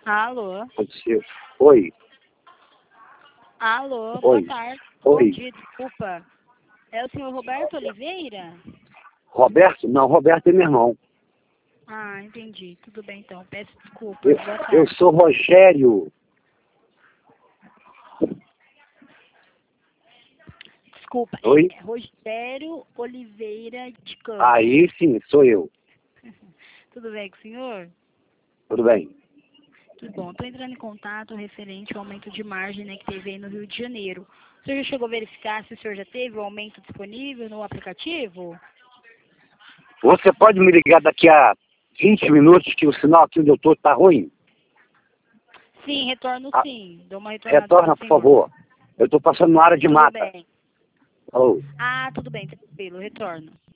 Alô? Aconteceu. Oi. Alô, Oi. boa tarde. Oi. Bom dia, desculpa. É o senhor Roberto Oliveira? Roberto? Não, Roberto é meu irmão. Ah, entendi. Tudo bem então. Peço desculpas. Eu, Boa eu tarde. sou Rogério. Desculpa, Oi? é Rogério Oliveira de Campos. Aí sim, sou eu. Tudo bem com o senhor? Tudo bem. Que bom. Estou entrando em contato referente ao aumento de margem, né, que teve aí no Rio de Janeiro. O senhor já chegou a verificar se o senhor já teve o aumento disponível no aplicativo? Você pode me ligar daqui a 20 minutos que o sinal aqui onde eu estou está ruim? Sim, retorno Ah, sim. Dou uma retornada para retorna, o por senhor. favor. Eu estou passando na área de Tudo mata. bem. Oh. Ah, tudo bem, tranquilo. Retorno.